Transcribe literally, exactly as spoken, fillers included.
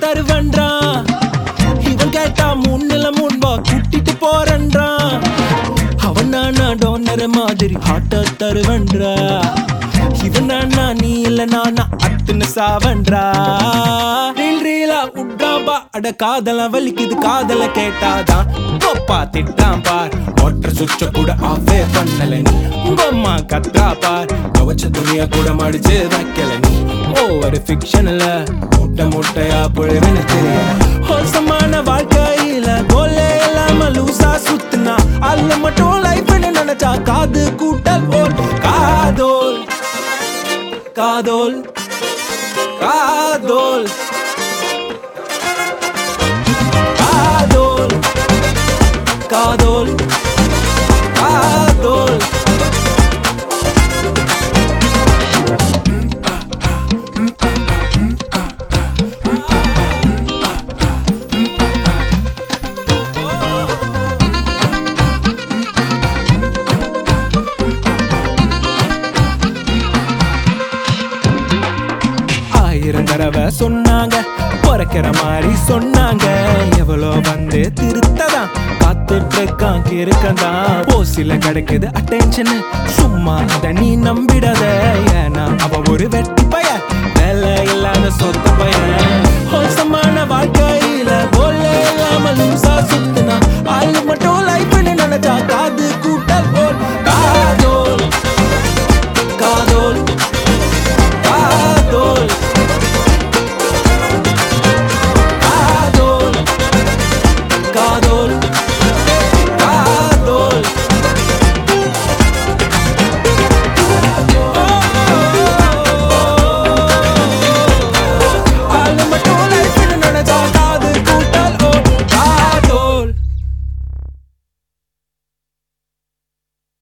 தருவன்றான். இவன் கேட்டா மூணுல மூன்பா கூட்டிட்டு போறன்றான். அவன் நானா டோனர் மாதிரி ஹாட்ட தருவன்றா. இவன் நானா நீ இல்ல நானா அத்துன்னு சாவன்றா. ரீல் ரீலா உட்றாம்பா அட காதல வலிக்குது காதல கேட்டாதான் கோப்பா திட்டாம் பார். வாட்டர் சுவிட்ச கூட ஆஃபே பண்ணல நீ. உங்க அம்மா கத்தா பார். கவச்ச துணிய கூட மடிச்சு வைக்கல நீ. ஒவ்வொரு ஃபிக்ஷன்ல முட்டை முட்டையா பொழுதுன்னு தெரியும். ஹோசமான வாழ்க்கையில கோலே இல்லாம லூசா சுத்துனா அல்ல மட்டும் லைஃப்னு நினைச்சா காது கூட்டல் ஓல். காதோல் காதோல் காதோல் காதோல் காதோல் காதோல். ஆயிரம் தடவை சொன்னாங்க பொறக்கிற மாதிரி சொன்னாங்க. எவ்வளோ வந்து திருத்ததான் காத்துட்டு இருக்கான் கிருக்கதான். ஓசில கிடைக்குது அட்டென்ஷன் சும்மா அத நீ நம்பிடாத. ஏன்னா அவ ஒரு வெட்டி பையன் வேலை இல்லாத சொத்து பையன்.